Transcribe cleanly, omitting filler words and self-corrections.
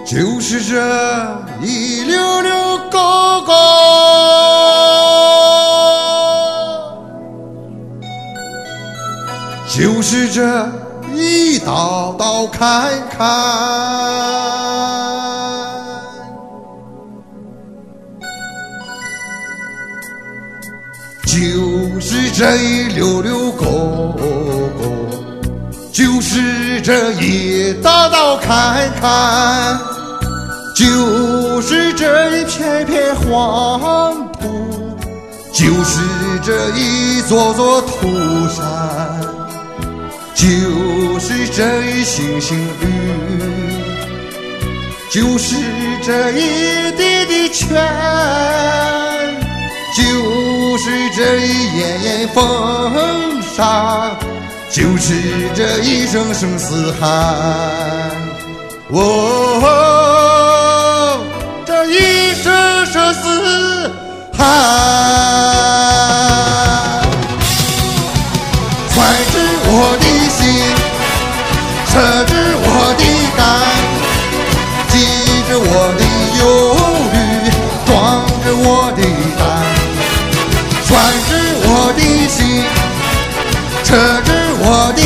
就是这一溜溜沟沟，就是这一道道坎坎，就是这一溜溜沟沟，就是这一道道坎坎，就是这一片片黄土，就是这一座座土山，就是这一星星雨，就是这一地地泉，就是这一眼眼风沙，就是这一声声嘶喊。哦，这一声声嘶喊，揣着我的心，扯着我的肝，系着我的忧虑，装着我的胆，揣着我的心，扯着我的